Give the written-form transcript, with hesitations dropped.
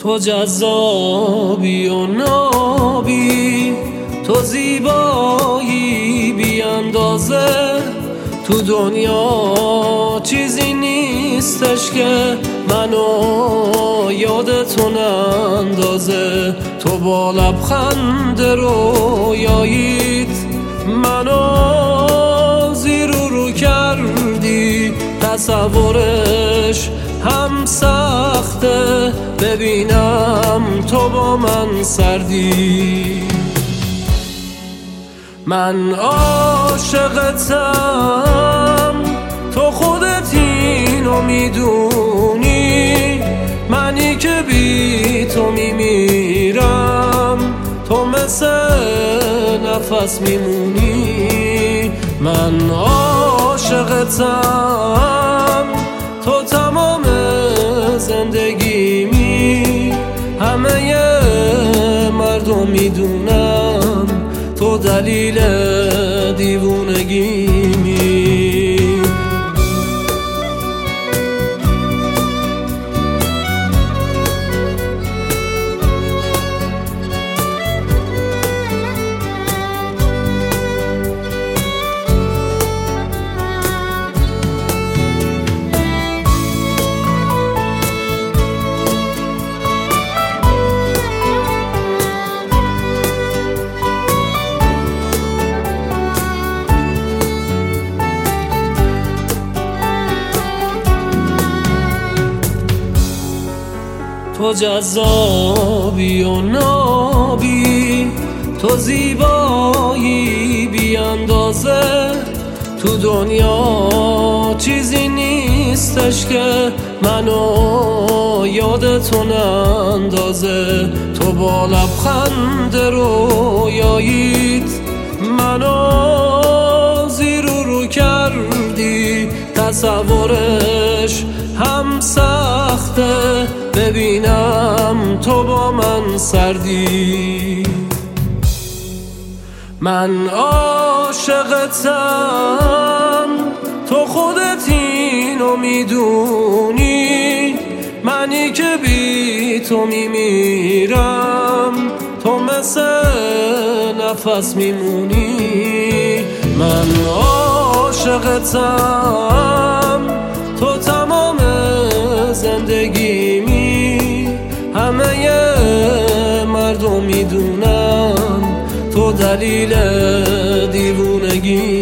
تو جذابی و نابی، تو زیبایی بی اندازه. تو دنیا چیزی نیستش که منو یادتو نندازه. تو با لبخند رویاییت منو زیر و رو کردی. تصورش هم سخته، ببینم تو با من سردی. من عاشقتم، تو خودت اینو میدونی. منی که بی تو میمیرم، تو مثل نفس میمونی. من عاشقتم، تو تمام زندگیمی. همه مردم میدونم تو دلیل دیوونگیمی. تو جذابی و نابی، تو زیبایی بی اندازه. تو دنیا چیزی نیستش که منو یادتو نندازه. تو با لبخند رویاییت منو زیر و رو کردی. تصورش هم سخته، ببینم تو با من سردی. من عاشقتم، تو خودت اینو میدونی. منی که بی تو میمیرم، تو مثل نفس میمونی. من عاشقتم، تو تمام زندگیمی. همه مردم میدونم تو دلیل دیوونگی.